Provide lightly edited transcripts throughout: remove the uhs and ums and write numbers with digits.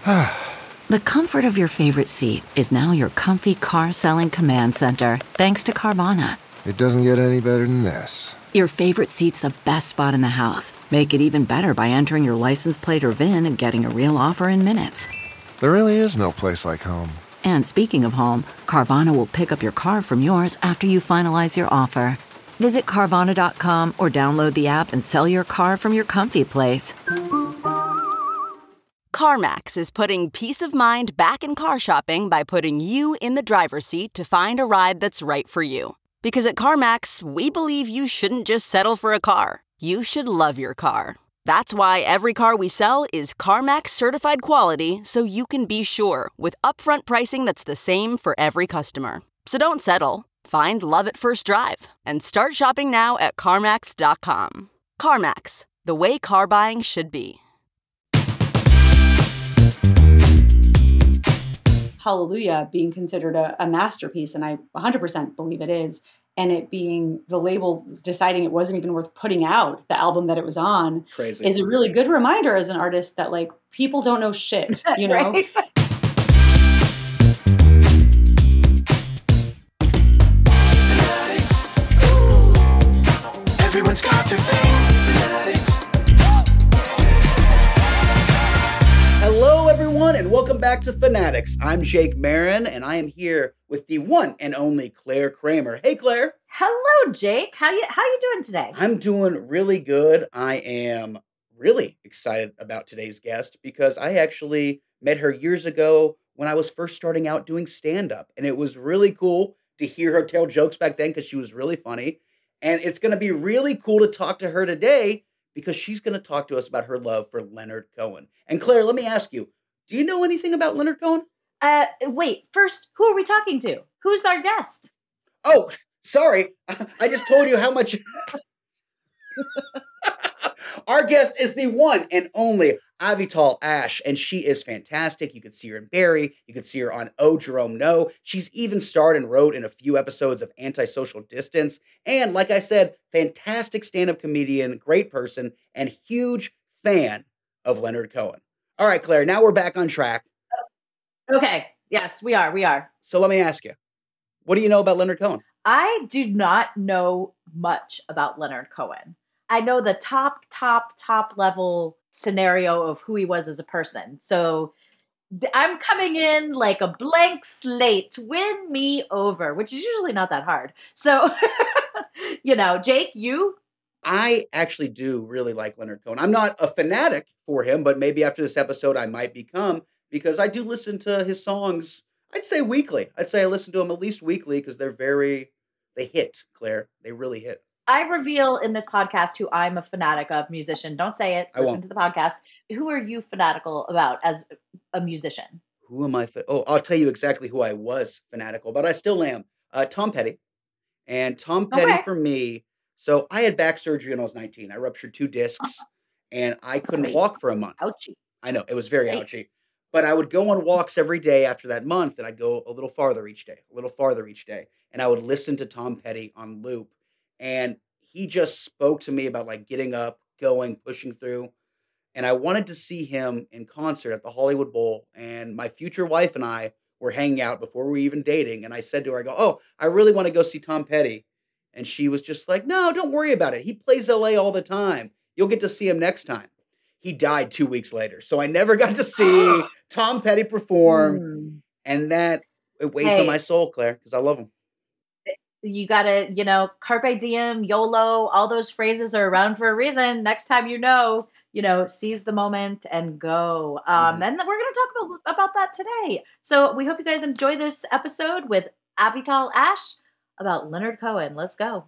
The comfort of your favorite seat is now your comfy car selling command center, thanks to Carvana. It doesn't get any better than this. Your favorite seat's the best spot in the house. Make it even better by entering your license plate or VIN and getting a real offer in minutes. There really is no place like home. And speaking of home, Carvana will pick up your car from yours after you finalize your offer. Visit Carvana.com or download the app and sell your car from your comfy place. CarMax is putting peace of mind back in car shopping by putting you in the driver's seat to find a ride that's right for you. Because at CarMax, we believe you shouldn't just settle for a car. You should love your car. That's why every car we sell is CarMax certified quality, so you can be sure with upfront pricing that's the same for every customer. So don't settle. Find love at first drive and start shopping now at CarMax.com. CarMax, the way car buying should be. Hallelujah being considered a masterpiece, and I 100% believe it is, and it being the label deciding it wasn't even worth putting out the album that it was on is a really good reminder as an artist that like people don't know shit, you know? Right? Everyone's got their thing. Hello, everyone, and welcome back to Fanatics. I'm Jake Marin, and I am here with the one and only Claire Kramer. Hey, Claire. Hello, Jake. How you doing today? I'm doing really good. I am really excited about today's guest because I actually met her years ago when I was first starting out doing stand-up, and it was really cool to hear her tell jokes back then because she was really funny. And it's going to be really cool to talk to her today because she's going to talk to us about her love for Leonard Cohen. And Claire, let me ask you, do you know anything about Leonard Cohen? Wait, first, who are we talking to? Who's our guest? Oh, sorry. I just told you how much. Our guest is the one and only Avital Ash, and she is fantastic. You could see her in Barry. You could see her on Oh, Jerome, No. She's even starred and wrote in a few episodes of Antisocial Distance. And like I said, fantastic stand-up comedian, great person, and huge fan of Leonard Cohen. All right, Claire, now we're back on track. Okay. Yes, we are. So let me ask you, what do you know about Leonard Cohen? I do not know much about Leonard Cohen. I know the top level scenario of who he was as a person. So I'm coming in like a blank slate. Win me over, which is usually not that hard. So, Jake, you? I actually do really like Leonard Cohen. I'm not a fanatic for him, but maybe after this episode I might become, because I do listen to his songs, I'd say weekly. I'd say I listen to them at least weekly because they hit, Claire. They really hit. I reveal in this podcast who I'm a fanatic of, musician. Don't say it. Listen to the podcast. Who are you fanatical about as a musician? Who am I? I'll tell you exactly who I was fanatical, but I still am. Tom Petty. And Tom Petty for me. So I had back surgery when I was 19. I ruptured 2 discs and I couldn't walk for a month. Ouchie. I know, it was very ouchie. But I would go on walks every day after that month, and I'd go a little farther each day. And I would listen to Tom Petty on loop. And he just spoke to me about like getting up, going, pushing through. And I wanted to see him in concert at the Hollywood Bowl. And my future wife and I were hanging out before we were even dating. And I said to her, oh, I really want to go see Tom Petty. And she was just like, no, don't worry about it. He plays LA all the time. You'll get to see him next time. He died 2 weeks later. So I never got to see Tom Petty perform. And that, it weighs on my soul, Claire, because I love him. You gotta, carpe diem, YOLO, all those phrases are around for a reason. Next time seize the moment and go. And we're going to talk about that today. So we hope you guys enjoy this episode with Avital Ash about Leonard Cohen. Let's go.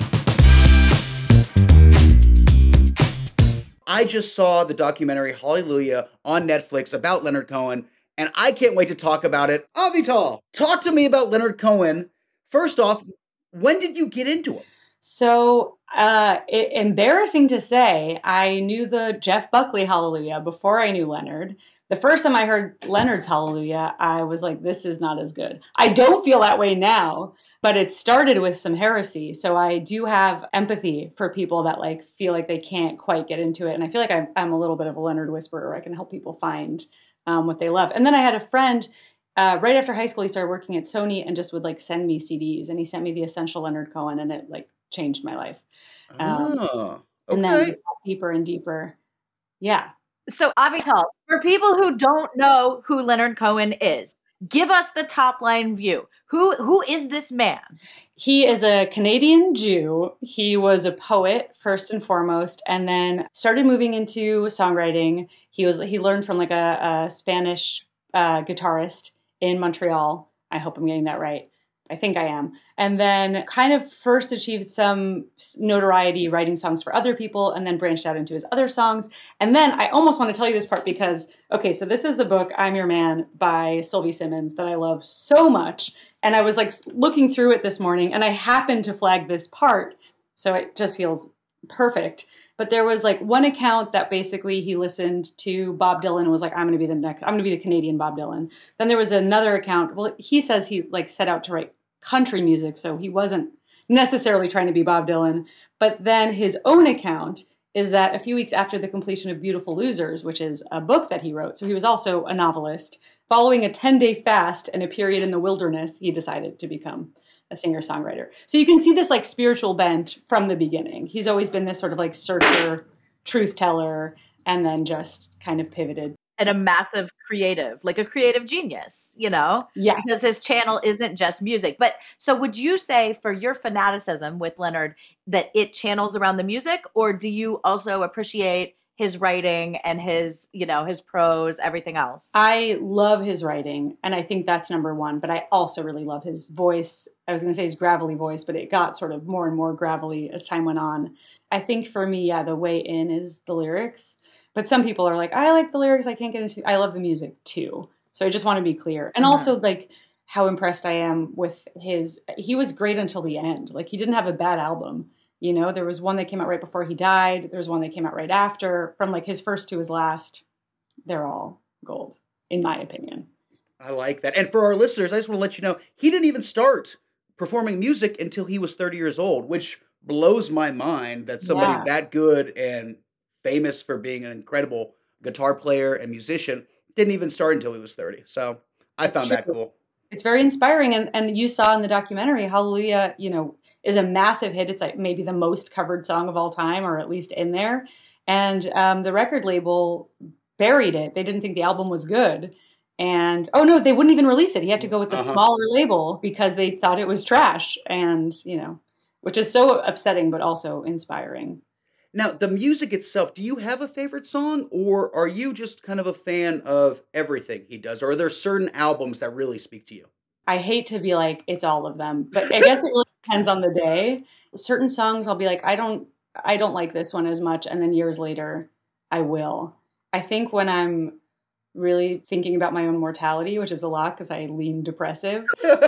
I just saw the documentary Hallelujah on Netflix about Leonard Cohen, and I can't wait to talk about it. Avital, talk to me about Leonard Cohen. First off, when did you get into him? So, embarrassing to say, I knew the Jeff Buckley Hallelujah before I knew Leonard. The first time I heard Leonard's Hallelujah, I was like, this is not as good. I don't feel that way now. But it started with some heresy. So I do have empathy for people that like feel like they can't quite get into it. And I feel like I'm a little bit of a Leonard whisperer. I can help people find what they love. And then I had a friend right after high school, he started working at Sony and just would like send me CDs. And he sent me the Essential Leonard Cohen, and it like changed my life. Okay. And then just got deeper and deeper. Yeah. So Avital, for people who don't know who Leonard Cohen is, give us the top line view. Who is this man? He is a Canadian Jew. He was a poet first and foremost, and then started moving into songwriting. He learned from like a Spanish guitarist in Montreal. I hope I'm getting that right. I think I am. And then kind of first achieved some notoriety writing songs for other people, and then branched out into his other songs. And then I almost want to tell you this part because, okay, so this is the book, I'm Your Man by Sylvie Simmons that I love so much. And I was like looking through it this morning, and I happened to flag this part. So it just feels perfect. But there was like one account that basically he listened to Bob Dylan and was like, I'm going to be the Canadian Bob Dylan. Then there was another account. Well, he says he like set out to write country music, so he wasn't necessarily trying to be Bob Dylan. But then his own account is that a few weeks after the completion of Beautiful Losers, which is a book that he wrote, so he was also a novelist, following a 10-day fast and a period in the wilderness, he decided to become a singer-songwriter. So you can see this like spiritual bent from the beginning. He's always been this sort of like searcher, truth teller, and then just kind of pivoted. And a massive creative, like a creative genius, you know? Yeah. Because his channel isn't just music. But so would you say for your fanaticism with Leonard that it channels around the music, or do you also appreciate his writing and his, you know, his prose, everything else? I love his writing, and I think that's number one, but I also really love his voice. I was going to say his gravelly voice, but it got sort of more and more gravelly as time went on. I think for me, yeah, the way in is the lyrics. But some people are like, I like the lyrics, I can't get into, I love the music too. So I just want to be clear. And also like how impressed I am with he was great until the end. Like he didn't have a bad album. You know, there was one that came out right before he died. There was one that came out right after. From like his first to his last, they're all gold, in my opinion. I like that. And for our listeners, I just want to let you know, he didn't even start performing music until he was 30 years old, which blows my mind that somebody that good and famous for being an incredible guitar player and musician didn't even start until he was 30. So I found that cool. It's very inspiring. And you saw in the documentary, Hallelujah, you know, is a massive hit. It's like maybe the most covered song of all time, or at least in there. And the record label buried it. They didn't think the album was good. And, oh no, they wouldn't even release it. He had to go with the smaller label because they thought it was trash. And, you know, which is so upsetting, but also inspiring. Now, the music itself, do you have a favorite song, or are you just kind of a fan of everything he does? Or are there certain albums that really speak to you? I hate to be like, it's all of them, but I guess it really depends on the day. Certain songs I'll be like, I don't like this one as much. And then years later, I will. I think when I'm really thinking about my own mortality, which is a lot because I lean depressive,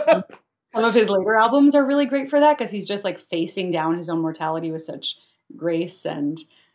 some of his later albums are really great for that because he's just like facing down his own mortality with such grace and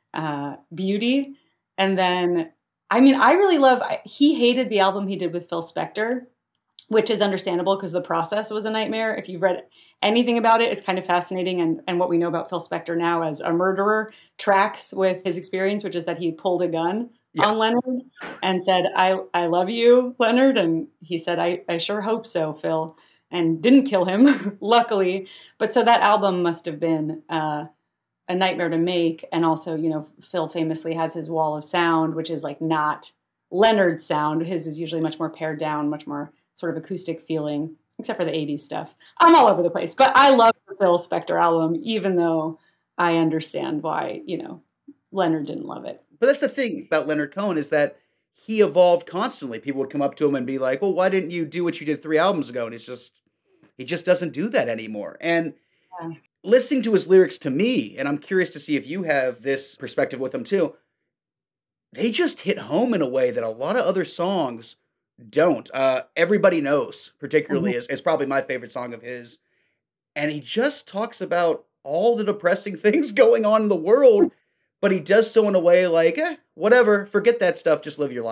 beauty. And then, I mean, I really love, he hated the album he did with Phil Spector, which is understandable because the process was a nightmare. If you've read anything about it, it's kind of fascinating. And what we know about Phil Spector now as a murderer tracks with his experience, which is that he pulled a gun on Leonard and said, I love you, Leonard. And he said, I sure hope so, Phil, and didn't kill him, luckily. But so that album must have been a nightmare to make. And also, you know, Phil famously has his wall of sound, which is like not Leonard's sound. His is usually much more pared down, much more sort of acoustic feeling, except for the 80s stuff. I'm all over the place, but I love the Phil Spector album, even though I understand why, you know, Leonard didn't love it. But that's the thing about Leonard Cohen is that he evolved constantly. People would come up to him and be like, well, why didn't you do what you did 3 albums ago? And he just doesn't do that anymore. And listening to his lyrics to me, and I'm curious to see if you have this perspective with them too, they just hit home in a way that a lot of other songs don't. Everybody Knows, particularly, is probably my favorite song of his. And he just talks about all the depressing things going on in the world, but he does so in a way like, whatever, forget that stuff, just live your life.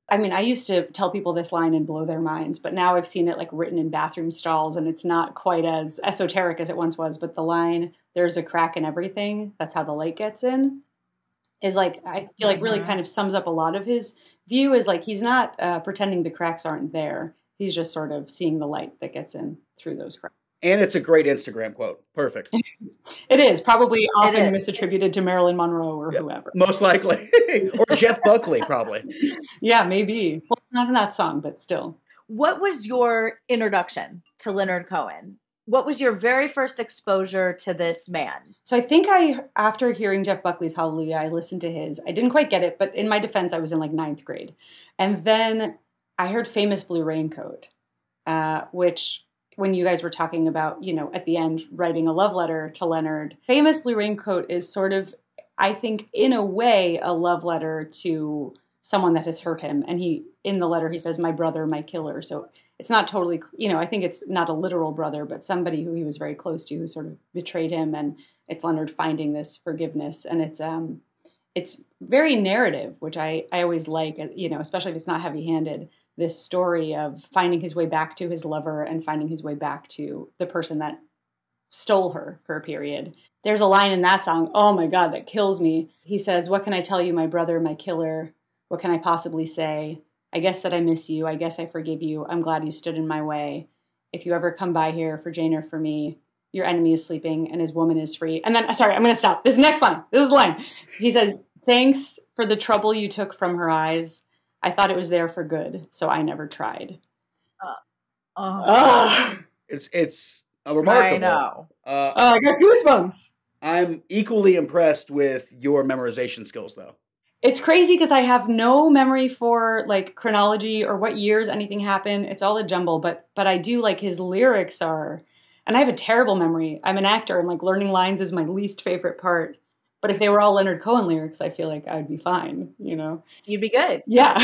I mean, I used to tell people this line and blow their minds, but now I've seen it like written in bathroom stalls, and it's not quite as esoteric as it once was. But the line, "There's a crack in everything, that's how the light gets in," is like, I feel like really kind of sums up a lot of his view, is like he's not pretending the cracks aren't there. He's just sort of seeing the light that gets in through those cracks. And it's a great Instagram quote. Perfect. It is probably often misattributed to Marilyn Monroe or whoever. Most likely. Or Jeff Buckley, probably. Yeah, maybe. Well, it's not in that song, but still. What was your introduction to Leonard Cohen? What was your very first exposure to this man? So I think after hearing Jeff Buckley's Hallelujah, I listened to his. I didn't quite get it, but in my defense, I was in like 9th grade. And then I heard Famous Blue Raincoat, which, when you guys were talking about, at the end, writing a love letter to Leonard, Famous Blue Raincoat is sort of, I think, in a way, a love letter to someone that has hurt him. And in the letter, he says, "My brother, my killer." So it's not totally, I think it's not a literal brother, but somebody who he was very close to, who sort of betrayed him. And it's Leonard finding this forgiveness. And it's very narrative, which I always like, especially if it's not heavy-handed. This story of finding his way back to his lover and finding his way back to the person that stole her for a period. There's a line in that song, oh my God, that kills me. He says, "What can I tell you, my brother, my killer? What can I possibly say? I guess that I miss you. I guess I forgive you. I'm glad you stood in my way. If you ever come by here for Jane or for me, your enemy is sleeping and his woman is free." And then, sorry, I'm going to stop. This next line. This is the line. He says, "Thanks for the trouble you took from her eyes. I thought it was there for good, so I never tried." It's remarkable. I know. I got goosebumps. I'm equally impressed with your memorization skills, though. It's crazy because I have no memory for like chronology or what years anything happened. It's all a jumble, but I do like his lyrics are, and I have a terrible memory. I'm an actor, and like learning lines is my least favorite part. But if they were all Leonard Cohen lyrics, I feel like I'd be fine, You'd be good. Yeah.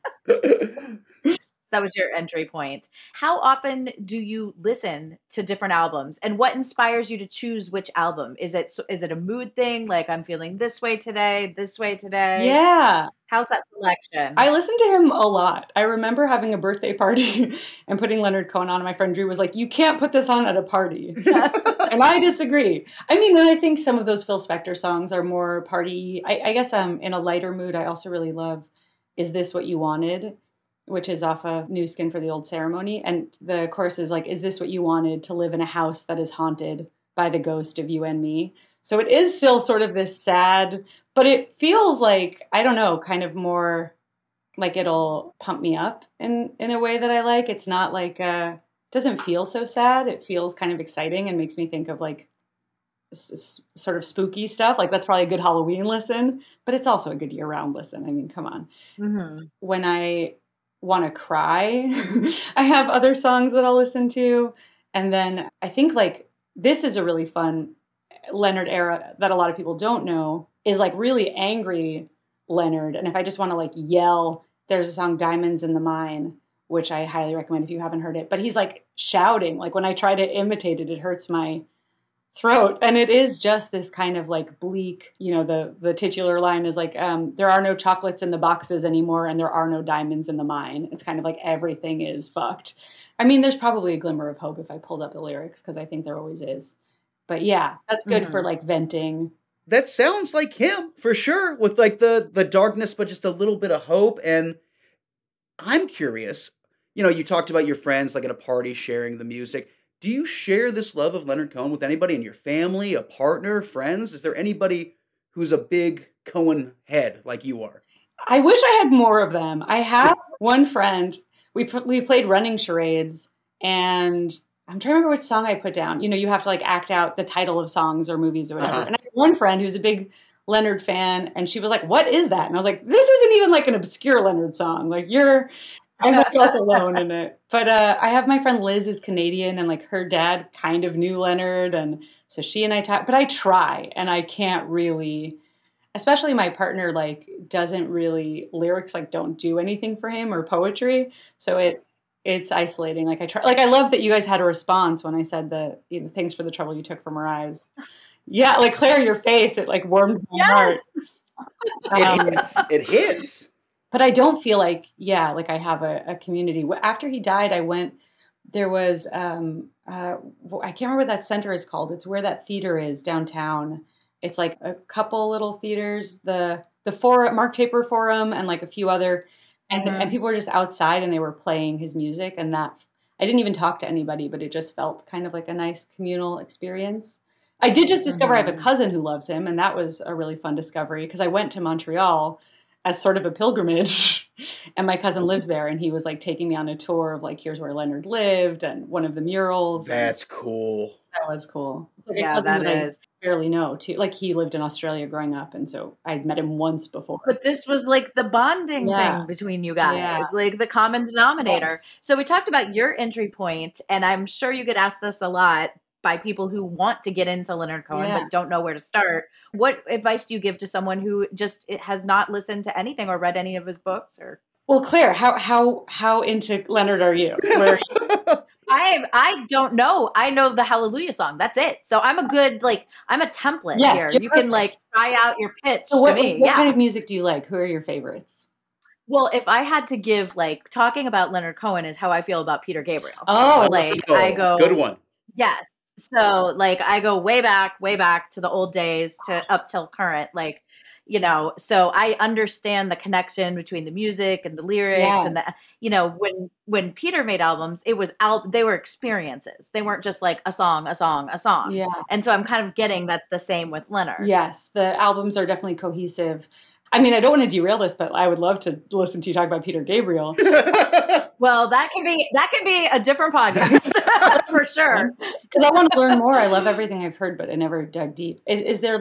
That was your entry point. How often do you listen to different albums, and what inspires you to choose which album? Is it a mood thing? Like, I'm feeling this way today? Yeah. How's that selection? I listen to him a lot. I remember having a birthday party and putting Leonard Cohen on, and my friend Drew was like, "You can't put this on at a party." And I disagree. I mean, I think some of those Phil Spector songs are more party. I guess in a lighter mood. I also really love "Is This What You Wanted?", which is off of New Skin for the Old Ceremony. And the chorus is like, "Is this what you wanted, to live in a house that is haunted by the ghost of you and me?" So it is still sort of this sad, but it feels like, I don't know, kind of more like it'll pump me up in a way that I like. It's not like, doesn't feel so sad. It feels kind of exciting and makes me think of like sort of spooky stuff. Like that's probably a good Halloween listen, but it's also a good year-round listen. I mean, come on. Mm-hmm. When I want to cry, I have other songs that I'll listen to. And then I think like this is a really fun Leonard era that a lot of people don't know, is like really angry Leonard. And if I just want to like yell, there's a song "Diamonds in the Mine," which I highly recommend if you haven't heard it. But he's like shouting. Like when I try to imitate it, it hurts my throat. And it is just this kind of like bleak, the titular line is like, "There are no chocolates in the boxes anymore, and there are no diamonds in the mine." It's kind of like everything is fucked. I mean, there's probably a glimmer of hope if I pulled up the lyrics, because I think there always is. But yeah, that's good for like venting. That sounds like him for sure, with like the darkness, but just a little bit of hope. And I'm curious, you talked about your friends like at a party sharing the music. Do you share this love of Leonard Cohen with anybody in your family, a partner, friends? Is there anybody who's a big Cohen head like you are? I wish I had more of them. I have one friend. We played running charades, and I'm trying to remember which song I put down. You have to like act out the title of songs or movies or whatever. Uh-huh. And I had one friend who's a big Leonard fan, and she was like, "What is that?" And I was like, "This isn't even like an obscure Leonard song. Like I felt alone in it." But I have my friend Liz is Canadian, and like her dad kind of knew Leonard, and so she and I talk. But I try, and I can't really. Especially my partner like doesn't really lyrics like don't do anything for him or poetry, so it's isolating. Like I try. Like I love that you guys had a response when I said thanks for the trouble you took from her eyes. Yeah, like Claire, your face, it like warmed my heart. It hits. But I don't feel like, like I have a community. After he died, there was, I can't remember what that center is called. It's where that theater is downtown. It's like a couple little theaters, the forum, Mark Taper Forum, and like a few other, and people were just outside and they were playing his music, and that I didn't even talk to anybody, but it just felt kind of like a nice communal experience. I did just discover I have a cousin who loves him, and that was a really fun discovery because I went to Montreal as sort of a pilgrimage, and my cousin lives there, and he was like taking me on a tour of like, here's where Leonard lived and one of the murals. That's cool. That was cool. Like yeah, that is. I barely know too. Like he lived in Australia growing up, and so I'd met him once before. But this was like the bonding thing between you guys, like the common denominator. Yes. So we talked about your entry point, and I'm sure you get asked this a lot by people who want to get into Leonard Cohen but don't know where to start. What advice do you give to someone who just has not listened to anything or read any of his books? Or well, Claire, how into Leonard are you? I don't know. I know the Hallelujah song. That's it. So I'm a good, I'm a template here. You can try out your pitch to me. What kind of music do you like? Who are your favorites? Well, if I had to give, talking about Leonard Cohen is how I feel about Peter Gabriel. Oh, I go, good one. Yes. So I go way back to the old days to up till current, so I understand the connection between the music and the lyrics and the, when Peter made albums, it was they were experiences. They weren't just like a song. Yeah. And so I'm kind of getting that's the same with Leonard. Yes. The albums are definitely cohesive. I mean, I don't want to derail this, but I would love to listen to you talk about Peter Gabriel. Well, that can be a different podcast for sure. Because I want to learn more. I love everything I've heard, but I never dug deep. Is there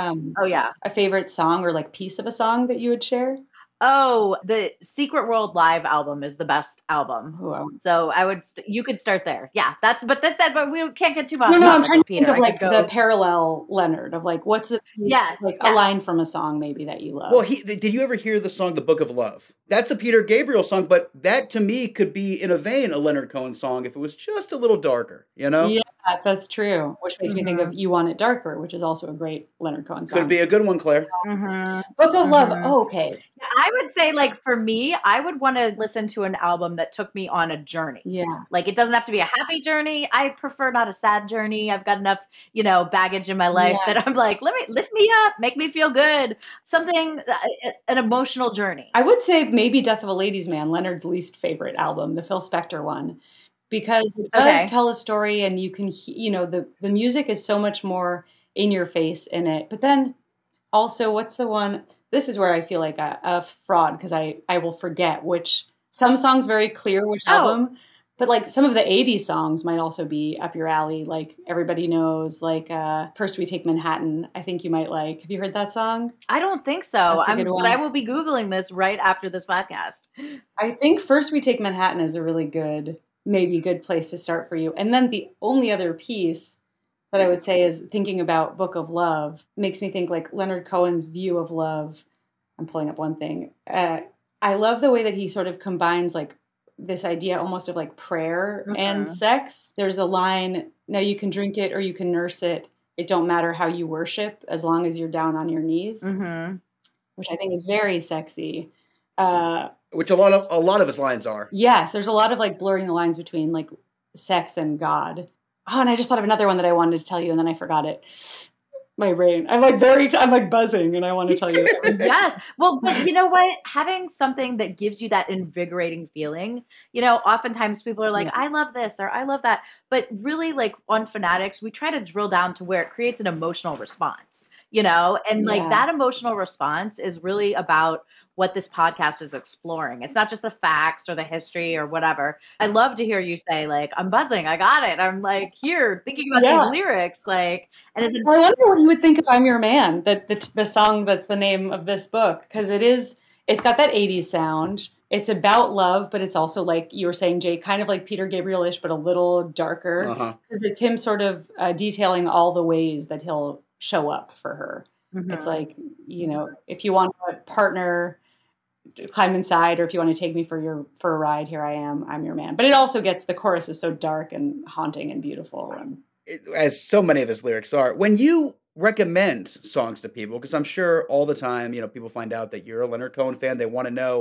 a favorite song or piece of a song that you would share? Oh, the Secret World Live album is the best album. So you could start there. Yeah, but we can't get too much. No, I'm trying to think of the parallel Leonard of what's the piece, a line from a song maybe that you love. Well, did you ever hear the song "The Book of Love"? That's a Peter Gabriel song, but that to me could be in a vein a Leonard Cohen song if it was just a little darker. Yeah, that's true. Which makes me think of "You Want It Darker," which is also a great Leonard Cohen song. Could be a good one, Claire. Book of Love. Oh, okay. I would say, for me, I would want to listen to an album that took me on a journey. Yeah. It doesn't have to be a happy journey. I prefer not a sad journey. I've got enough, baggage in my life that I'm let me lift me up, make me feel good. Something, an emotional journey. I would say maybe Death of a Ladies' Man, Leonard's least favorite album, the Phil Spector one, because it does tell a story and you can, the music is so much more in your face in it. But then also, what's the one? This is where I feel like a fraud because I will forget which, some songs very clear which album, but some of the 80s songs might also be up your alley. Everybody knows, First We Take Manhattan, I think you might like. Have you heard that song? I don't think so. But I will be Googling this right after this podcast. I think First We Take Manhattan is a really good place to start for you. And then the only other piece that I would say is thinking about Book of Love makes me think Leonard Cohen's view of love. I'm pulling up one thing. I love the way that he sort of combines this idea almost of prayer and sex. There's a line, now you can drink it or you can nurse it. It don't matter how you worship as long as you're down on your knees, which I think is very sexy. Which a lot of his lines are. Yes, there's a lot of blurring the lines between sex and God. Oh, and I just thought of another one that I wanted to tell you, and then I forgot it. My brain. I'm buzzing, and I want to tell you. Yes. Well, but you know what? Having something that gives you that invigorating feeling, oftentimes people are like, I love this or I love that. But really, on Fanatics, we try to drill down to where it creates an emotional response, and that emotional response is really about what this podcast is exploring. It's not just the facts or the history or whatever. I love to hear you say, I'm buzzing, I got it. I'm here thinking about these lyrics. I wonder what you would think if I'm Your Man, the song that's the name of this book, because it's got that 80s sound. It's about love, but it's also you were saying, Jay, kind of like Peter Gabriel-ish, but a little darker. Because it's him sort of detailing all the ways that he'll show up for her. It's if you want a partner, climb inside, or if you want to take me for a ride, here I am, I'm your man. But it also gets, the chorus is so dark and haunting and beautiful. As so many of his lyrics are. When you recommend songs to people, because I'm sure all the time, people find out that you're a Leonard Cohen fan, they want to know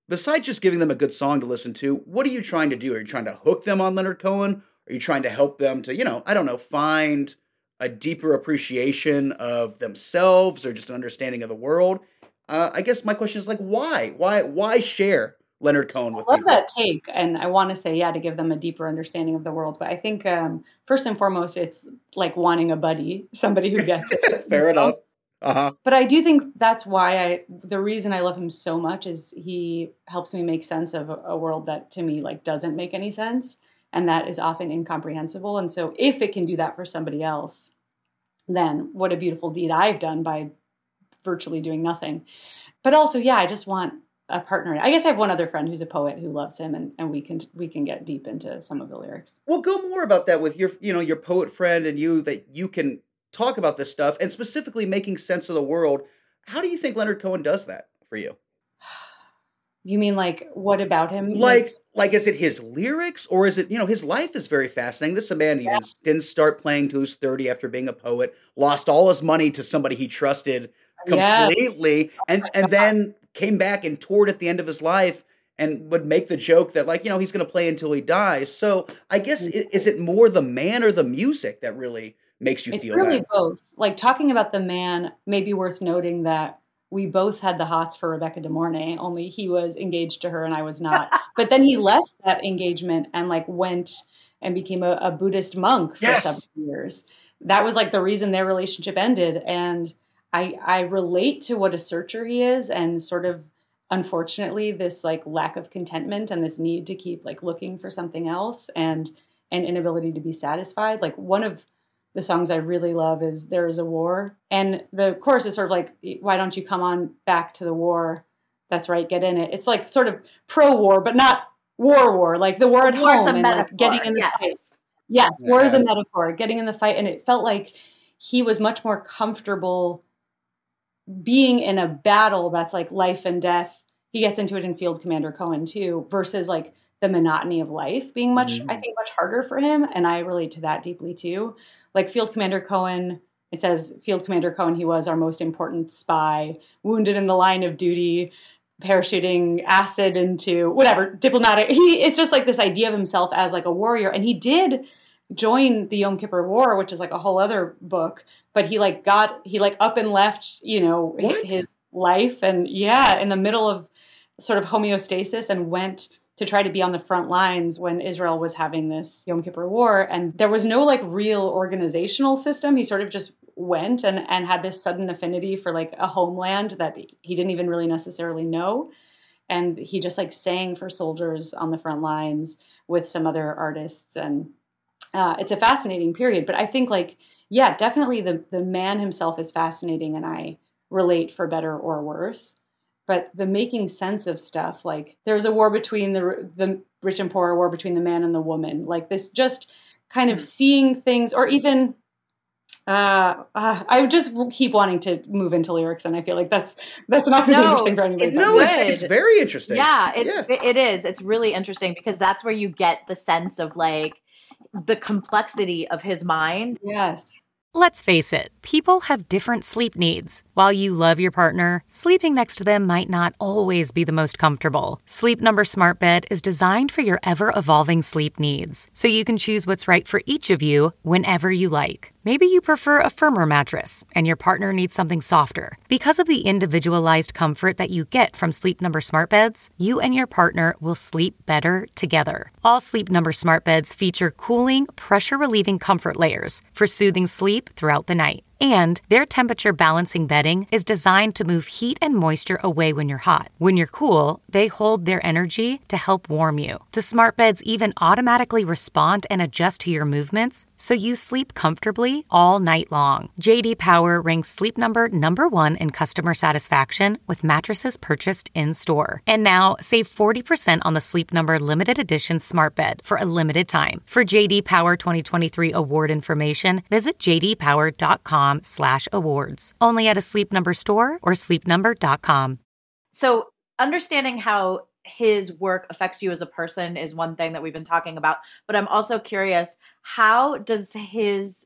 besides just giving them a good song to listen to, what are you trying to do? Are you trying to hook them on Leonard Cohen? Are you trying to help them to, I don't know, find a deeper appreciation of themselves or just an understanding of the world? I guess my question is like, why? Why share Leonard Cohen with I love people? that take, and I want to say, yeah, to give them a deeper understanding of the world. But I think first and foremost, it's like wanting a buddy, somebody who gets it. Fair enough. Uh-huh. But I do think that's why the reason I love him so much is he helps me make sense of a world that to me like doesn't make any sense, and that is often incomprehensible. And so if it can do that for somebody else, then what a beautiful deed I've done by virtually doing nothing. But also, yeah, I just want a partner. I guess I have one other friend who's a poet who loves him, and we can get deep into some of the lyrics. Well, go more about that with your poet friend and you, that you can talk about this stuff and specifically making sense of the world. How do you think Leonard Cohen does that for you? You mean like what about him? Like is it his lyrics, or is it, his life is very fascinating. This is a man, he didn't start playing till he was 30 after being a poet, lost all his money to somebody he trusted completely, and then came back and toured at the end of his life and would make the joke that he's going to play until he dies. So I guess, is it more the man or the music that really makes you feel that? It's really both. Like talking about the man, may be worth noting that we both had the hots for Rebecca De Mornay, only he was engaged to her and I was not. But then he left that engagement and went and became a Buddhist monk for several years. That was the reason their relationship ended. And I relate to what a searcher he is, and sort of, unfortunately, this lack of contentment and this need to keep looking for something else, and an inability to be satisfied. One of the songs I really love is There Is a War. And the chorus is sort of why don't you come on back to the war? That's right, get in it. It's sort of pro-war, but not war. The war at home and getting in the fight. Yes, war is a metaphor, getting in the fight. And it felt like he was much more comfortable being in a battle that's life and death. He gets into it in Field Commander Cohen too, versus the monotony of life being much harder for him. And I relate to that deeply too. Field Commander Cohen, it says, Field Commander Cohen, he was our most important spy, wounded in the line of duty, parachuting acid into whatever, diplomatic. It's just this idea of himself as a warrior. And he did join the Yom Kippur War, which is a whole other book, but he up and left, his life, and in the middle of sort of homeostasis, and went to try to be on the front lines when Israel was having this Yom Kippur War. And there was no real organizational system. He sort of just went and had this sudden affinity for a homeland that he didn't even really necessarily know. And he just sang for soldiers on the front lines with some other artists. And it's a fascinating period. But I think definitely the man himself is fascinating, and I relate for better or worse. But the making sense of stuff, there's a war between the rich and poor, a war between the man and the woman, this just kind of seeing things, or even I just keep wanting to move into lyrics, and I feel that's not going to be interesting for anybody. It's very interesting. Yeah, it is. It's really interesting because that's where you get the sense of the complexity of his mind. Yes. Let's face it, people have different sleep needs. While you love your partner, sleeping next to them might not always be the most comfortable. Sleep Number Smart Bed is designed for your ever-evolving sleep needs, so you can choose what's right for each of you whenever you like. Maybe you prefer a firmer mattress and your partner needs something softer. Because of the individualized comfort that you get from Sleep Number Smart Beds, you and your partner will sleep better together. All Sleep Number Smart Beds feature cooling, pressure-relieving comfort layers for soothing sleep throughout the night. And their temperature balancing bedding is designed to move heat and moisture away when you're hot. When you're cool, they hold their energy to help warm you. The smart beds even automatically respond and adjust to your movements, so you sleep comfortably all night long. J.D. Power ranks Sleep Number #1 in customer satisfaction with mattresses purchased in-store. And now, save 40% on the Sleep Number Limited Edition Smart Bed for a limited time. For J.D. Power 2023 award information, visit jdpower.com/awards. Only at a Sleep Number store or sleepnumber.com. So understanding how his work affects you as a person is one thing that we've been talking about, but I'm also curious, how does his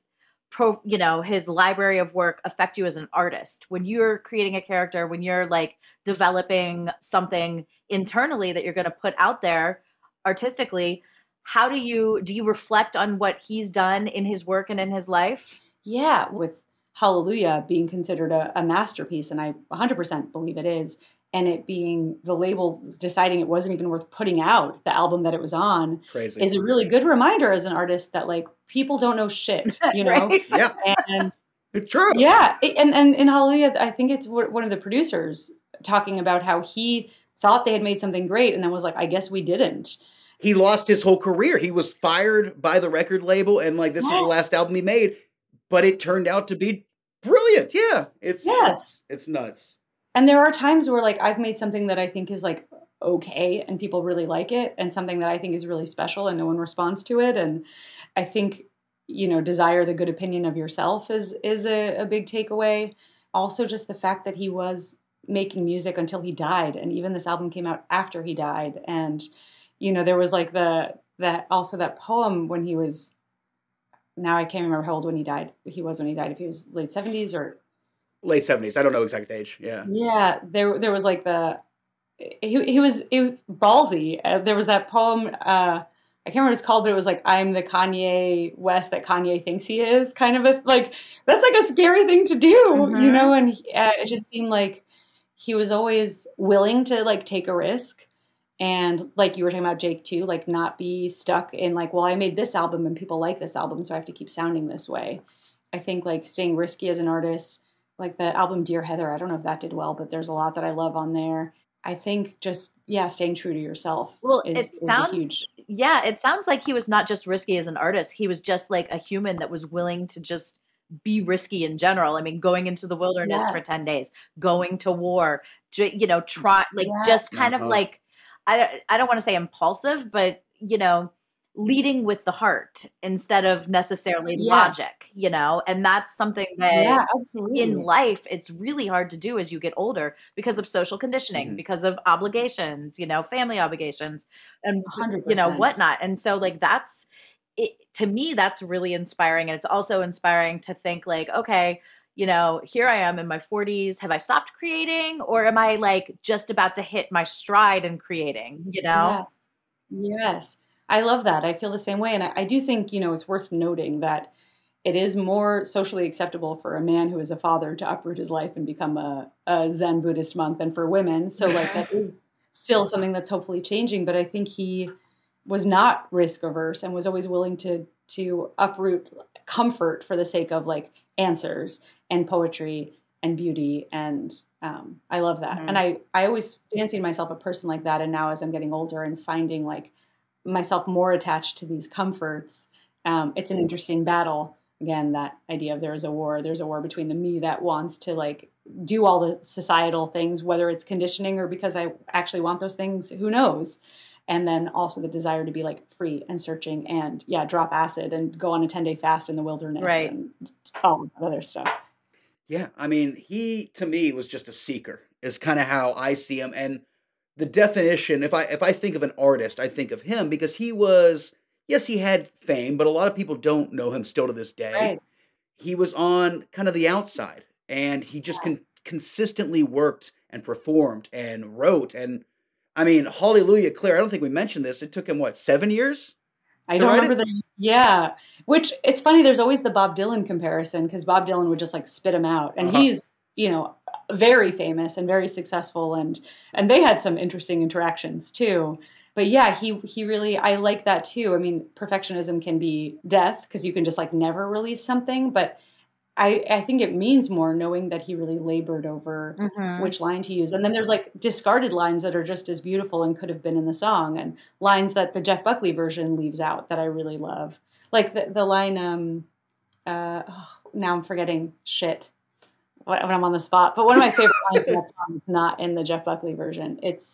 his library of work affect you as an artist? When you're creating a character, when you're like developing something internally that you're going to put out there artistically, how do you reflect on what he's done in his work and in his life? Yeah, with Hallelujah being considered a masterpiece, and I 100% believe it is, and it being the label deciding it wasn't even worth putting out, the album that it was on, is a really good reminder as an artist that like people don't know shit, you know? Right? Yeah. And it's true. Yeah. And in Hallelujah, I think it's one of the producers talking about how he thought they had made something great and then was like, I guess we didn't. He lost his whole career. He was fired by the record label, and like this was the last album he made, but it turned out to be brilliant. Yeah. It's nuts. And there are times where like I've made something that I think is like okay and people really like it, and something that I think is really special and no one responds to it. And I think, desire the good opinion of yourself is a big takeaway. Also just the fact that he was making music until he died, and even this album came out after he died. And there was like that poem when he was, now I can't remember how old he was when he died, if he was late 70s or late 70s. I don't know exact age. Yeah. Yeah. There was like he was ballsy. There was that poem, I can't remember what it's called, but it was like, I'm the Kanye West that Kanye thinks he is, kind of that's like a scary thing to do, and it just seemed like he was always willing to like take a risk. And like you were talking about Jake too, like not be stuck in like, well, I made this album and people like this album, so I have to keep sounding this way. I think like staying risky as an artist, like the album Dear Heather, I don't know if that did well, but there's a lot that I love on there. I think just, staying true to yourself. Well, it sounds like he was not just risky as an artist. He was just like a human that was willing to just be risky in general. I mean, going into the wilderness for 10 days, going to war, just kind of like, I don't want to say impulsive, but, leading with the heart instead of necessarily logic, and that's something that in life, it's really hard to do as you get older because of social conditioning, because of obligations, family obligations and, 100%. whatnot. And so like, that's it, to me, that's really inspiring. And it's also inspiring to think like, okay, here I am in my 40s. Have I stopped creating, or am I like just about to hit my stride in creating, Yes. I love that. I feel the same way. And I do think, it's worth noting that it is more socially acceptable for a man who is a father to uproot his life and become a Zen Buddhist monk than for women. So like that is still something that's hopefully changing. But I think he was not risk averse and was always willing to uproot comfort for the sake of like answers and poetry and beauty. And I love that. And I always fancied myself a person like that. And now as I'm getting older and finding like myself more attached to these comforts, it's an interesting battle. Again, that idea of there's a war between the me that wants to like do all the societal things, whether it's conditioning or because I actually want those things, who knows? And then also the desire to be like free and searching and drop acid and go on a 10-day fast in the wilderness and all that other stuff. Yeah. I mean, he to me was just a seeker is kind of how I see him. And the definition, if I think of an artist, I think of him because he was, yes, he had fame, but a lot of people don't know him still to this day. Right. He was on kind of the outside, and he just consistently worked and performed and wrote. And I mean, Hallelujah, Claire, I don't think we mentioned this. It took him, 7 years? I don't remember that. Which it's funny. There's always the Bob Dylan comparison because Bob Dylan would just like spit him out. And he's, very famous and very successful. And they had some interesting interactions too. But he really, I like that too. I mean, perfectionism can be death because you can just like never release something. But I think it means more knowing that he really labored over which line to use. And then there's like discarded lines that are just as beautiful and could have been in the song, and lines that the Jeff Buckley version leaves out that I really love. Like the line, now I'm forgetting shit when I'm on the spot. But one of my favorite lines in that song is not in the Jeff Buckley version. It's,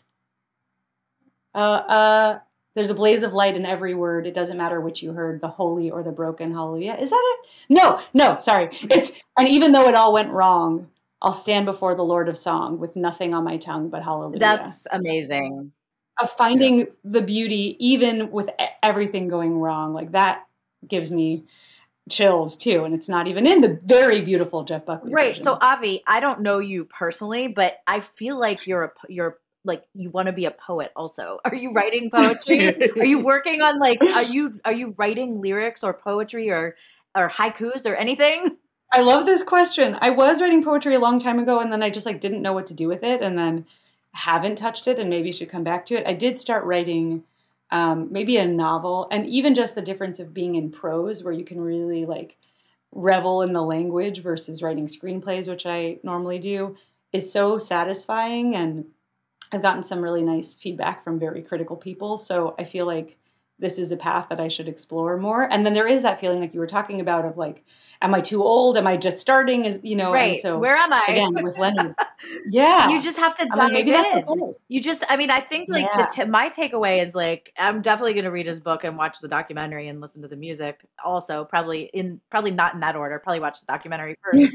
there's a blaze of light in every word. It doesn't matter which you heard, the holy or the broken. Hallelujah. Is that it? No, sorry. And even though it all went wrong, I'll stand before the Lord of song with nothing on my tongue but hallelujah. That's amazing. Of finding the beauty, even with everything going wrong. Like that gives me chills too, and it's not even in the very beautiful Jeff Buckley version. So Avi, I don't know you personally, but I feel like you're like you want to be a poet also. Are you writing poetry? Are you working on like are you writing lyrics or poetry or haikus or anything? I love this question. I was writing poetry a long time ago, and then I just like didn't know what to do with it, and then haven't touched it, and maybe should come back to it. I did start writing maybe a novel, and even just the difference of being in prose where you can really like revel in the language versus writing screenplays, which I normally do, is so satisfying. And I've gotten some really nice feedback from very critical people. So I feel like this is a path that I should explore more. And then there is that feeling like you were talking about of like, am I too old? Am I just starting? Is, you know, right. And so where am I? Again, with Leonard. Yeah. You just have to dive maybe in. That's okay. You just, I mean, I think like my takeaway is like, I'm definitely going to read his book and watch the documentary and listen to the music. Also, probably not in that order, probably watch the documentary first.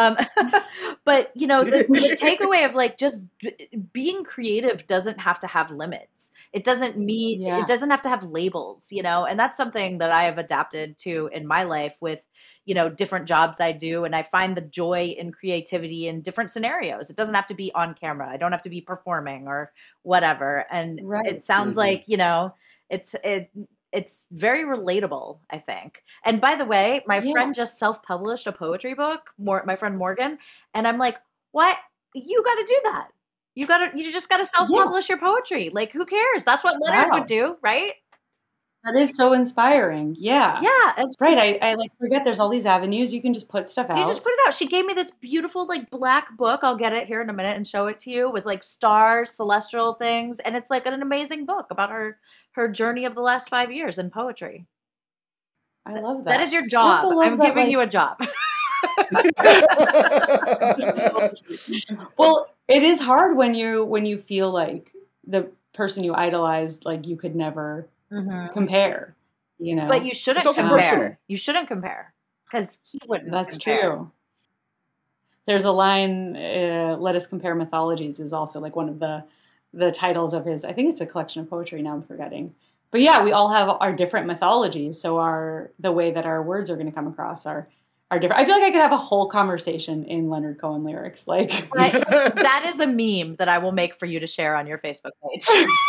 But you know, the takeaway of like, just being creative doesn't have to have limits. It doesn't mean, it doesn't have to have labels, you know, and that's something that I have adapted to in my life with, you know, different jobs I do. And I find the joy in creativity in different scenarios. It doesn't have to be on camera. I don't have to be performing or whatever. And it sounds like, you know, it's very relatable, I think. And by the way, my friend just self-published a poetry book, my friend Morgan. And I'm like, what? You got to do that. You just got to self-publish your poetry. Like, who cares? That's what Leonard would do, right? That is so inspiring. Yeah. Yeah. Right. I like forget there's all these avenues. You can just put stuff out. You just put it out. She gave me this beautiful like black book. I'll get it here in a minute and show it to you with like stars, celestial things. And it's like an amazing book about her journey of the last 5 years in poetry. I love that. That is your job. I'm giving you a job. Well, it is hard when you feel like the person you idolized, like you could never compare, you know. But you shouldn't compare. Personal. You shouldn't compare because he wouldn't. That's compare. True. There's a line, "Let us compare mythologies" is also like one of the titles of his. I think it's a collection of poetry. Now I'm forgetting. But yeah, we all have our different mythologies, so the way that our words are going to come across are different. I feel like I could have a whole conversation in Leonard Cohen lyrics. Like that is a meme that I will make for you to share on your Facebook page.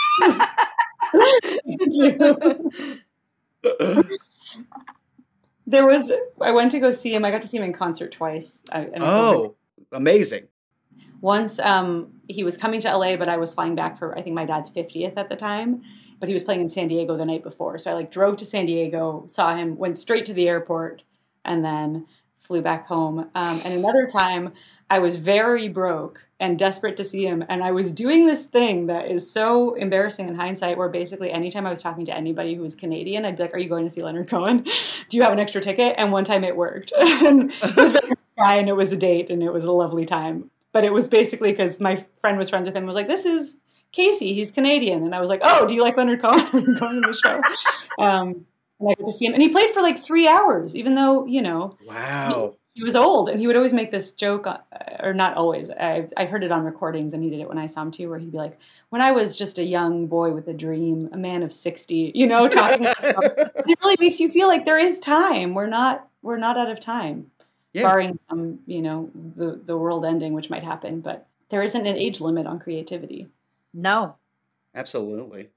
I went to go see him. I got to see him in concert twice. Amazing. Once he was coming to LA, but I was flying back for, I think, my dad's 50th at the time. But he was playing in San Diego the night before. So I like drove to San Diego, saw him, went straight to the airport, and then flew back home. And another time I was very broke and desperate to see him. And I was doing this thing that is so embarrassing in hindsight, where basically anytime I was talking to anybody who was Canadian, I'd be like, "Are you going to see Leonard Cohen? Do you have an extra ticket?" And one time it worked. And it was very fun, and it was a date, and it was a lovely time. But it was basically because my friend was friends with him and was like, "This is Casey, he's Canadian." And I was like, "Oh, do you like Leonard Cohen? Are you going to the show?" And I got to see him. And he played for like 3 hours, even though, you know. Wow. He was old, and he would always make this joke, or not always. I've heard it on recordings, and he did it when I saw him too, where he'd be like, "When I was just a young boy with a dream, a man of 60, you know, talking about it really makes you feel like there is time. We're not out of time, barring some, you know, the world ending, which might happen, but there isn't an age limit on creativity. No. Absolutely.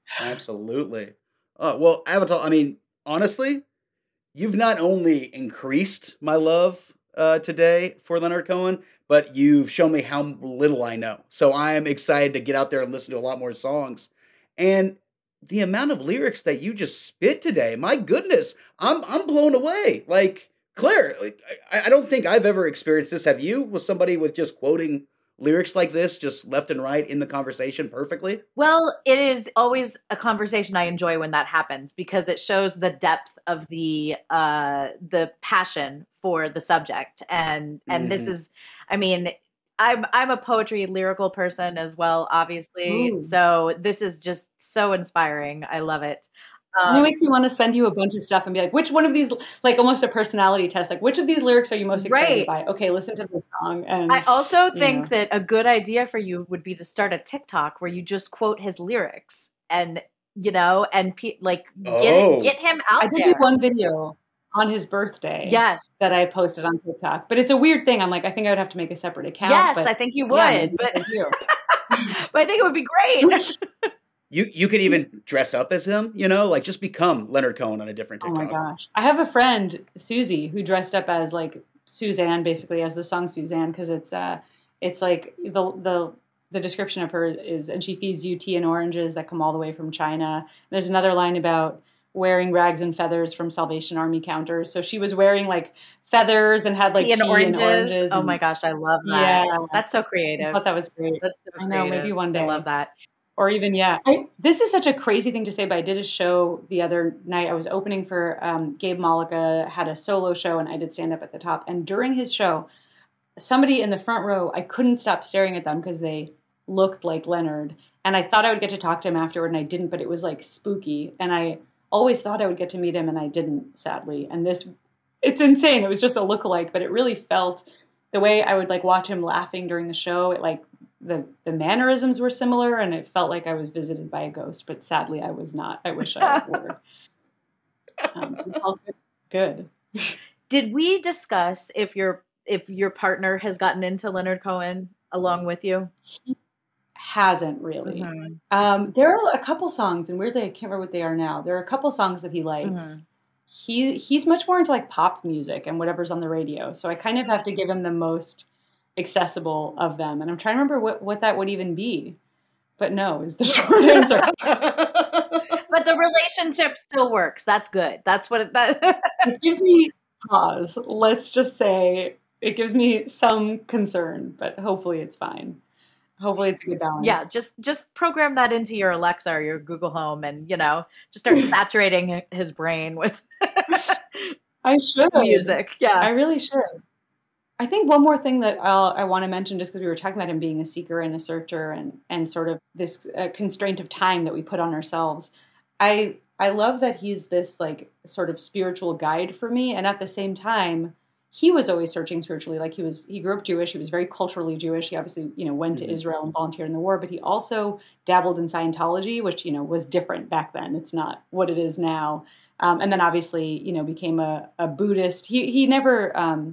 Well, Avatar, I mean, honestly, you've not only increased my love today for Leonard Cohen, but you've shown me how little I know. So I am excited to get out there and listen to a lot more songs. And the amount of lyrics that you just spit today, my goodness, I'm blown away. Like, Claire, I don't think I've ever experienced this. Have you? With somebody with just quoting lyrics like this, just left and right in the conversation perfectly? Well, it is always a conversation I enjoy when that happens, because it shows the depth of the passion for the subject. And this is, I mean, I'm a poetry lyrical person as well, obviously. Ooh. So this is just so inspiring. I love it. It makes me want to send you a bunch of stuff and be like, which one of these, like almost a personality test, like which of these lyrics are you most excited by? Okay, listen to this song. And I also think that a good idea for you would be to start a TikTok where you just quote his lyrics and, you know, and get him out there. I did do one video. on his birthday. Yes. That I posted on TikTok. But it's a weird thing. I'm like, I think I would have to make a separate account. Yes, but I think you would. yeah, but but I think it would be great. You could even dress up as him, like just become Leonard Cohen on a different TikTok. Oh my gosh. I have a friend, Susie, who dressed up as like Suzanne, basically, as the song Suzanne, because it's like the description of her is, and she feeds you tea and oranges that come all the way from China. There's another line about wearing rags and feathers from Salvation Army counters. So she was wearing like feathers and had like tea and oranges. Oh my gosh, I love that. Yeah. That's so creative. I thought that was great. That's so I know, maybe one day. I love that. Or even, this is such a crazy thing to say, but I did a show the other night. I was opening for Gabe Malika, had a solo show, and I did stand up at the top. And during his show, somebody in the front row, I couldn't stop staring at them because they looked like Leonard. And I thought I would get to talk to him afterward, and I didn't, but it was like spooky. And I always thought I would get to meet him, and I didn't, sadly. And it's insane. It was just a lookalike, but it really felt the way I would like watch him laughing during the show. It like, the mannerisms were similar, and it felt like I was visited by a ghost, but sadly I was not. I wish I were. It felt good. Did we discuss if your partner has gotten into Leonard Cohen along with you? He hasn't really. Mm-hmm. There are a couple songs, and weirdly I can't remember what they are now. There are a couple songs that he likes. Mm-hmm. He's much more into like pop music and whatever's on the radio, so I kind of have to give him the most accessible of them, and I'm trying to remember what that would even be, but no is the short answer. But the relationship still works. That's good. That's what it gives me pause. Let's just say it gives me some concern, but hopefully it's fine. Hopefully it's a good balance. Yeah, just program that into your Alexa or your Google Home, and just start saturating his brain with I should music. Yeah, I really should. I think one more thing that I want to mention, just because we were talking about him being a seeker and a searcher, and sort of this constraint of time that we put on ourselves. I love that he's this like sort of spiritual guide for me, and at the same time, he was always searching spiritually. Like he grew up Jewish. He was very culturally Jewish. He obviously went to Israel and volunteered in the war, but he also dabbled in Scientology, which was different back then. It's not what it is now. And then obviously became a Buddhist. He never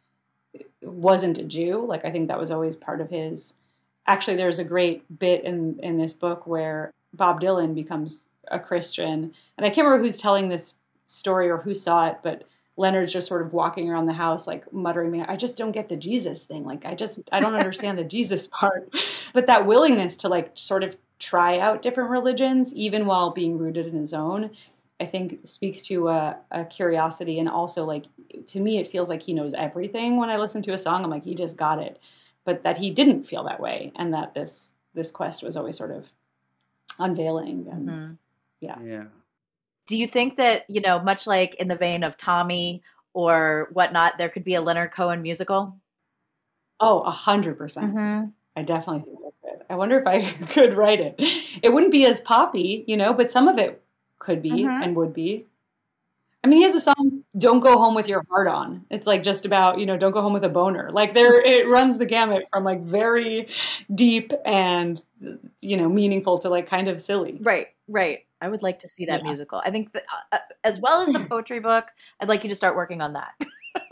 wasn't a Jew. Like I think that was always part of his. Actually, there's a great bit in this book where Bob Dylan becomes a Christian, and I can't remember who's telling this story or who saw it, but Leonard's just sort of walking around the house like muttering, I just don't get the Jesus thing. Like I don't understand the Jesus part. But that willingness to like sort of try out different religions, even while being rooted in his own, I think speaks to a curiosity. And also like, to me, it feels like he knows everything. When I listen to a song, I'm like, he just got it. But that he didn't feel that way. And that this quest was always sort of unveiling. And Yeah. Do you think that, much like in the vein of Tommy or whatnot, there could be a Leonard Cohen musical? Oh, 100%. Mm-hmm. I definitely think I could. I wonder if I could write it. It wouldn't be as poppy, but some of it could be and would be. I mean, he has a song, Don't Go Home With Your Heart On. It's like just about, don't go home with a boner. Like it runs the gamut from like very deep and, meaningful to like kind of silly. Right. I would like to see that musical. I think that, as well as the poetry book, I'd like you to start working on that.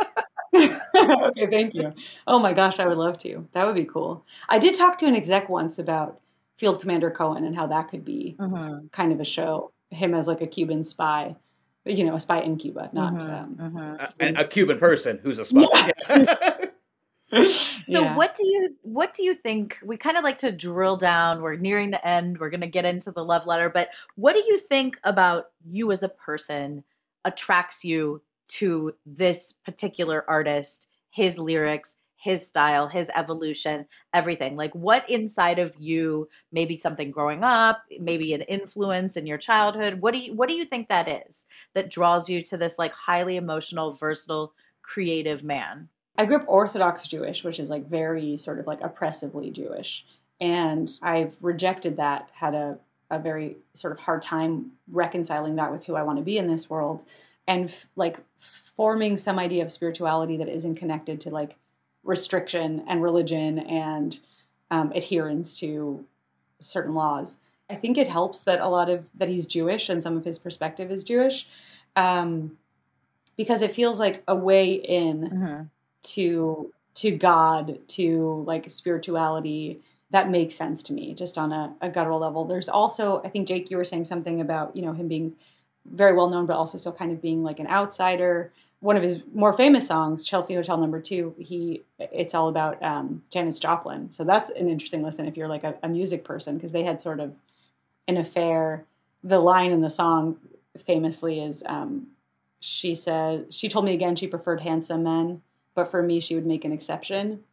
Okay, thank you. Oh my gosh, I would love to. That would be cool. I did talk to an exec once about Field Commander Cohen and how that could be kind of a show. Him as like a Cuban spy, a spy in Cuba, not a Cuban person who's a spy. Yeah. So what do you think? We kind of like to drill down. We're nearing the end. We're going to get into the love letter, but what do you think about you as a person attracts you to this particular artist, his lyrics, his style, his evolution, everything? Like what inside of you, maybe something growing up, maybe an influence in your childhood. What do you think that is that draws you to this like highly emotional, versatile, creative man? I grew up Orthodox Jewish, which is like very sort of like oppressively Jewish. And I've rejected that, had a very sort of hard time reconciling that with who I want to be in this world. And like forming some idea of spirituality that isn't connected to like restriction and religion and adherence to certain laws. I think it helps that that he's Jewish and some of his perspective is Jewish. because it feels like a way in to God, to like spirituality that makes sense to me just on a guttural level. There's also, I think, Jake, you were saying something about, him being very well known, but also still kind of being like an outsider. One of his more famous songs, Chelsea Hotel No. 2, it's all about Janis Joplin. So that's an interesting listen if you're like a music person, because they had sort of an affair. The line in the song famously is, she told me again she preferred handsome men, but for me she would make an exception.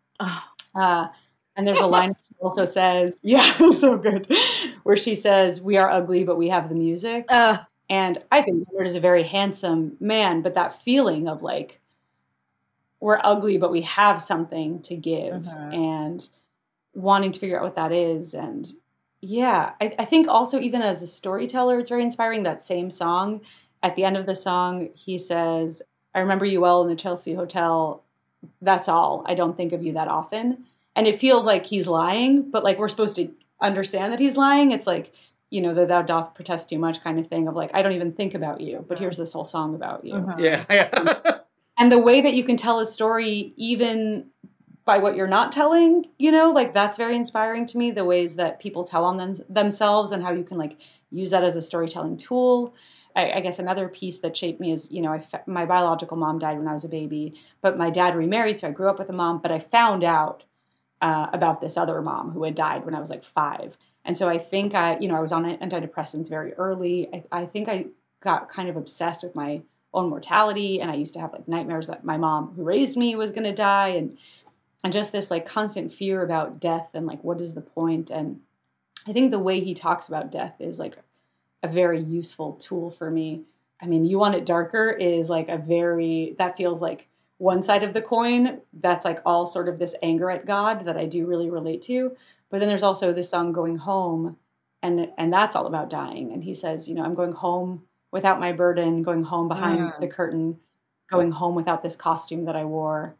And there's a line she also says, so good, where she says, "We are ugly, but we have the music." And I think Leonard is a very handsome man, but that feeling of like, we're ugly, but we have something to give, and wanting to figure out what that is. And I think also even as a storyteller, it's very inspiring. That same song, at the end of the song, he says, "I remember you well in the Chelsea Hotel. That's all. I don't think of you that often." And it feels like he's lying, but like we're supposed to understand that he's lying. It's like, the "thou doth protest too much" kind of thing of like, I don't even think about you, but here's this whole song about you. Yeah. And the way that you can tell a story even by what you're not telling, like that's very inspiring to me, the ways that people tell on themselves and how you can like use that as a storytelling tool. I guess another piece that shaped me is, my biological mom died when I was a baby, but my dad remarried, so I grew up with a mom, but I found out about this other mom who had died when I was like 5. And so I think I was on antidepressants very early. I think I got kind of obsessed with my own mortality, and I used to have like nightmares that my mom who raised me was going to die, and just this like constant fear about death and like, what is the point? And I think the way he talks about death is like a very useful tool for me. I mean, You Want It Darker is like that feels like one side of the coin. That's like all sort of this anger at God that I do really relate to. But then there's also this song Going Home, and that's all about dying. And he says, I'm going home without my burden, going home behind the curtain, going home without this costume that I wore.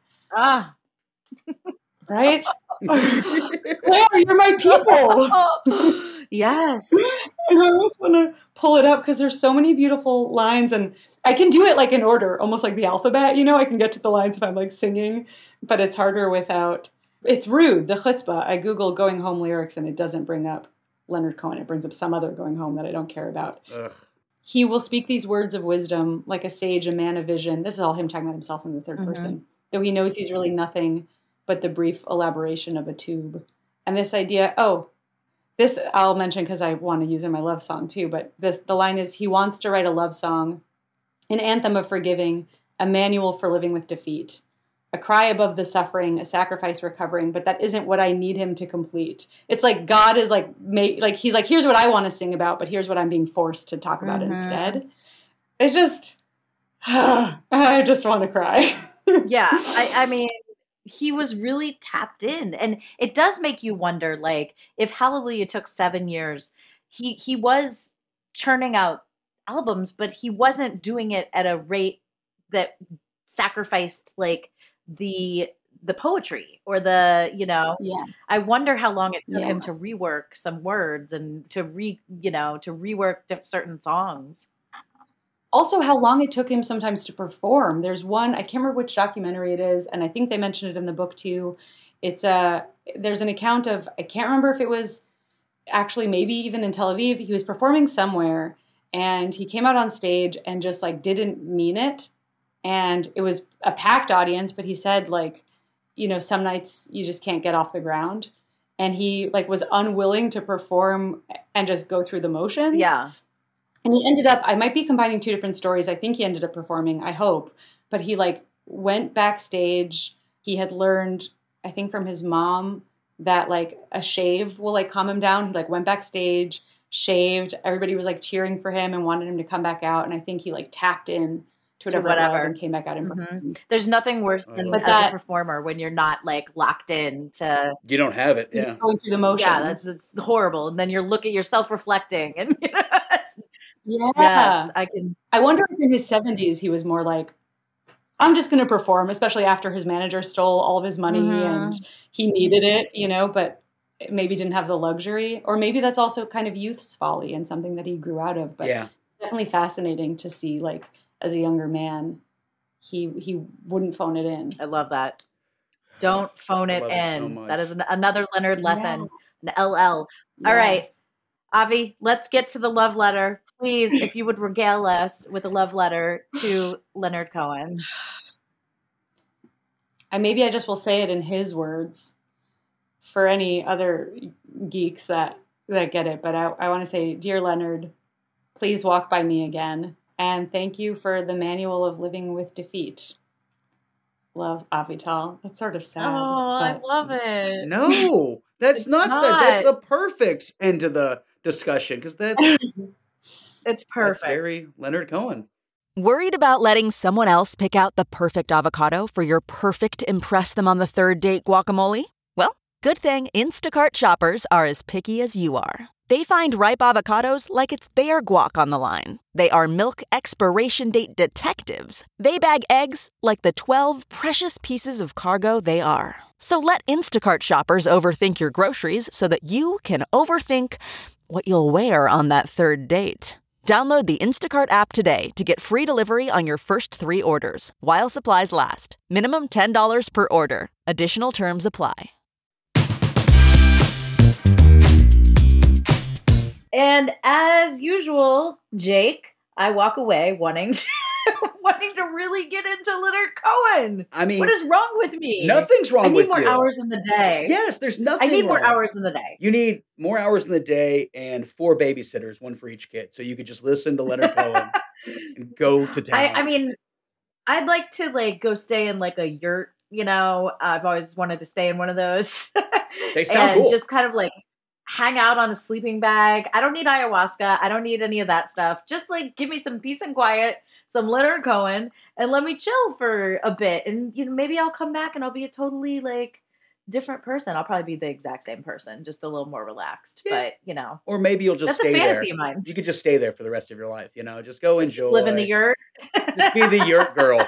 Right? Claire, you're my people. Yes. And I almost want to pull it up because there's so many beautiful lines, and I can do it like in order, almost like the alphabet, I can get to the lines if I'm like singing, but it's harder without, it's rude, the chutzpah. I Google Going Home lyrics and it doesn't bring up Leonard Cohen. It brings up some other Going Home that I don't care about. Ugh. He will speak these words of wisdom like a sage, a man of vision. This is all him talking about himself in the third person, though he knows he's really nothing but the brief elaboration of a tube. And this idea, this I'll mention because I want to use in my love song too, but the line is, he wants to write a love song, an anthem of forgiving, a manual for living with defeat, a cry above the suffering, a sacrifice recovering, but that isn't what I need him to complete. It's like God is like, he's like, here's what I want to sing about, but here's what I'm being forced to talk about instead. It's just, I just want to cry. Yeah, I mean, he was really tapped in, and it does make you wonder, like, if Hallelujah took 7 years, he was churning out albums, but he wasn't doing it at a rate that sacrificed like the poetry or I wonder how long it took him to rework some words and to rework certain songs. Also, how long it took him sometimes to perform. There's one, I can't remember which documentary it is, and I think they mentioned it in the book too. There's an account of, I can't remember if it was actually maybe even in Tel Aviv. He was performing somewhere, and he came out on stage and just like didn't mean it. And it was a packed audience, but he said like, some nights you just can't get off the ground. And he like was unwilling to perform and just go through the motions. Yeah. And he ended up, I might be combining two different stories. I think he ended up performing, I hope. But he like went backstage. He had learned, I think from his mom, that like a shave will like calm him down. He like went backstage, shaved. Everybody was like cheering for him and wanted him to come back out. And I think he like tapped in to whatever it was and came back out and There's nothing worse than as a performer when you're not like locked in to, you don't have it. Yeah. Going through the motions. Yeah, that's horrible. And then you're yourself reflecting and yeah. Yes, I can. I wonder if in his 70s he was more like, I'm just going to perform, especially after his manager stole all of his money and he needed it, but maybe didn't have the luxury. Or maybe that's also kind of youth's folly and something that he grew out of. But definitely fascinating to see, like, as a younger man, he wouldn't phone it in. I love that. Don't phone it in. So that is another Leonard lesson. An LL. All right, Avi, let's get to the love letter. Please, if you would regale us with a love letter to Leonard Cohen. Maybe I just will say it in his words for any other geeks that get it. But I want to say, dear Leonard, please walk by me again. And thank you for the manual of living with defeat. Love, Avital. That's sort of sad. Oh, I love it. No, that's not sad. That's a perfect end to the discussion because that's it's perfect. That's very Leonard Cohen. Worried about letting someone else pick out the perfect avocado for your perfect impress them on the third date guacamole? Well, good thing Instacart shoppers are as picky as you are. They find ripe avocados like it's their guac on the line. They are milk expiration date detectives. They bag eggs like the 12 precious pieces of cargo they are. So let Instacart shoppers overthink your groceries so that you can overthink what you'll wear on that third date. Download the Instacart app today to get free delivery on your first 3 orders, while supplies last. Minimum $10 per order. Additional terms apply. And as usual, Jake, I walk away wanting to really get into Leonard Cohen. I mean, what is wrong with me? Nothing's wrong with you. I need more hours in the day. Yes, there's nothing I need wrong. more hours in the day. You need more hours in the day and 4 babysitters, 1 for each kid. So you could just listen to Leonard Cohen and go to town. I mean, I'd like to go stay in a yurt, I've always wanted to stay in one of those. They sound cool. Just kind of hang out on a sleeping bag. I don't need ayahuasca. I don't need any of that stuff. Just give me some peace and quiet, some Leonard Cohen, and let me chill for a bit. And maybe I'll come back and I'll be a totally different person. I'll probably be the exact same person, just a little more relaxed. Yeah. But or maybe you'll just stay there. That's a fantasy of mine. You could just stay there for the rest of your life. Just go enjoy. Just live in the yurt. Just be the yurt girl.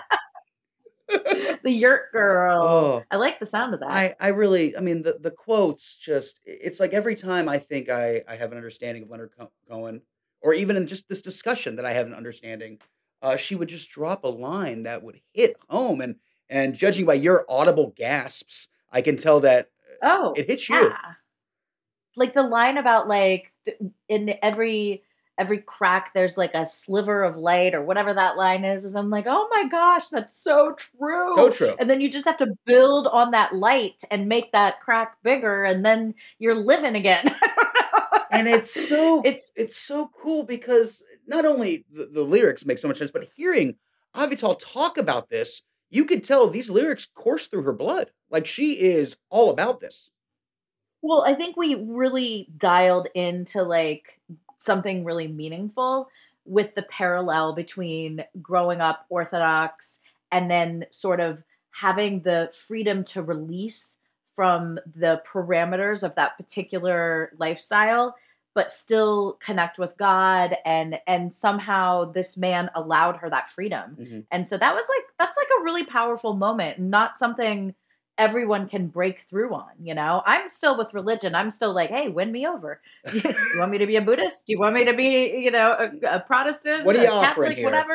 The yurt girl. Oh, I like the sound of that. I really, the quotes it's like every time I think I have an understanding of Leonard Cohen, or even in just this discussion that I have an understanding, she would just drop a line that would hit home. And judging by your audible gasps, I can tell that it hits you. Yeah. The line about in every crack there's a sliver of light or whatever that line is I'm oh my gosh, that's so true. So true. And then you just have to build on that light and make that crack bigger, and then you're living again. And it's so cool because not only the lyrics make so much sense, but hearing Avital talk about this, you could tell these lyrics course through her blood. She is all about this. Well, I think we really dialed into something really meaningful with the parallel between growing up Orthodox and then sort of having the freedom to release from the parameters of that particular lifestyle, but still connect with God. And somehow this man allowed her that freedom. Mm-hmm. And so that's a really powerful moment, not something everyone can break through on, I'm still with religion. I'm still hey, win me over. You want me to be a Buddhist? Do you want me to be, a Protestant? What are you Catholic, offering here? Whatever,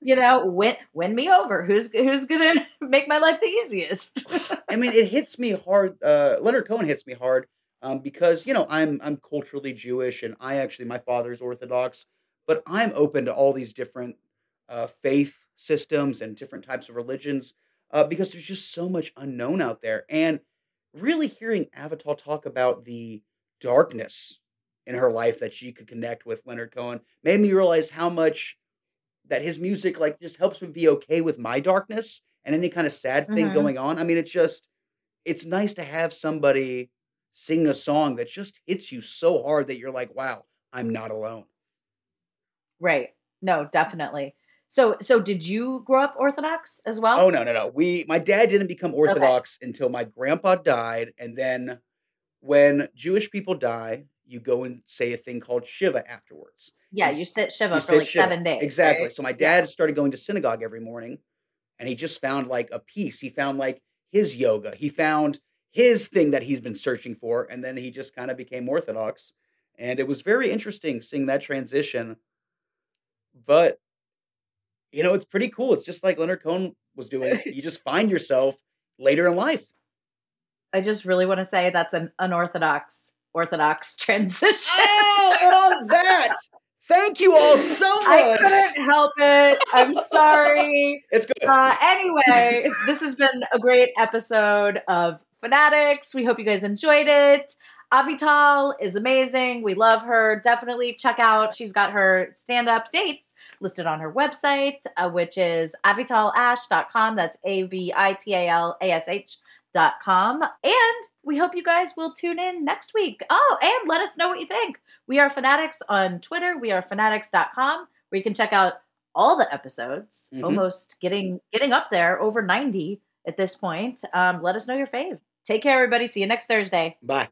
win me over. Who's going to make my life the easiest? It hits me hard. Leonard Cohen hits me hard because, I'm culturally Jewish, and my father's Orthodox, but I'm open to all these different faith systems and different types of religions. Because there's just so much unknown out there. And really hearing Avital talk about the darkness in her life that she could connect with Leonard Cohen made me realize how much that his music just helps me be okay with my darkness and any kind of sad thing going on. It's nice to have somebody sing a song that just hits you so hard that you're wow, I'm not alone. Right. No, definitely. So did you grow up Orthodox as well? Oh, no. My dad didn't become Orthodox until my grandpa died. And then when Jewish people die, you go and say a thing called Shiva afterwards. Yeah, you sit Shiva for 7 days. Exactly. Right? So my dad started going to synagogue every morning, and he just found a peace. He found his yoga. He found his thing that he's been searching for. And then he just kind of became Orthodox. And it was very interesting seeing that transition. But it's pretty cool. It's just like Leonard Cohen was doing. You just find yourself later in life. I just really want to say that's an unorthodox transition. Oh, and on that, thank you all so much. I couldn't help it. I'm sorry. It's good. Anyway, this has been a great episode of Fanatics. We hope you guys enjoyed it. Avital is amazing. We love her. Definitely check out. She's got her stand-up dates listed on her website, which is avitalash.com. That's AVITALASH.com. And we hope you guys will tune in next week. Oh, and let us know what you think. We are Fanatics on Twitter. We are fanatics.com, where you can check out all the episodes, almost getting up there, over 90 at this point. Let us know your fave. Take care, everybody. See you next Thursday. Bye.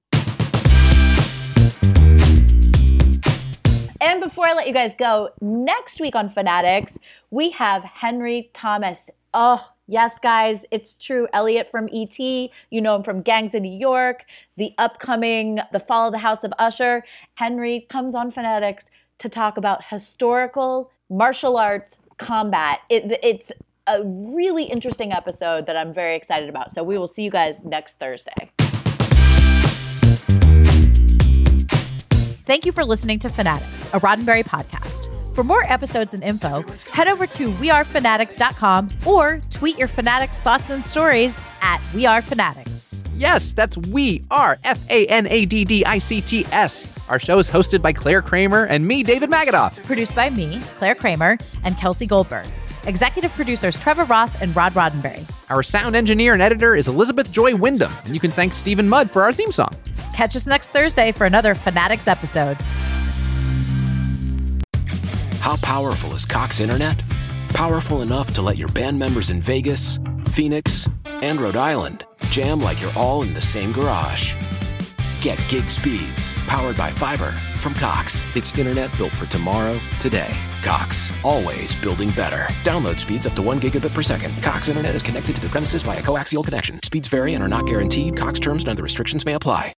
And before I let you guys go, next week on Fanatics, we have Henry Thomas. Oh, yes, guys, it's true. Elliot from E.T., you know him from Gangs of New York, the upcoming The Fall of the House of Usher. Henry comes on Fanatics to talk about historical martial arts combat. It's a really interesting episode that I'm very excited about. So we will see you guys next Thursday. Thank you for listening to Fanatics, a Roddenberry podcast. For more episodes and info, head over to wearefanatics.com or tweet your Fanatics thoughts and stories at wearefanatics. Yes, that's We Are, FANADDICTS. Our show is hosted by Claire Kramer and me, David Magadoff. Produced by me, Claire Kramer, and Kelsey Goldberg. Executive producers Trevor Roth and Rod Roddenberry. Our sound engineer and editor is Elizabeth Joy Wyndham, and you can thank Stephen Mudd for our theme song. Catch us next Thursday for another Fanatics episode. How powerful is Cox Internet? Powerful enough to let your band members in Vegas, Phoenix, and Rhode Island jam like you're all in the same garage. Get gig speeds powered by fiber from Cox. It's internet built for tomorrow, today. Cox, always building better. Download speeds up to 1 gigabit per second. Cox Internet is connected to the premises via coaxial connection. Speeds vary and are not guaranteed. Cox terms and other restrictions may apply.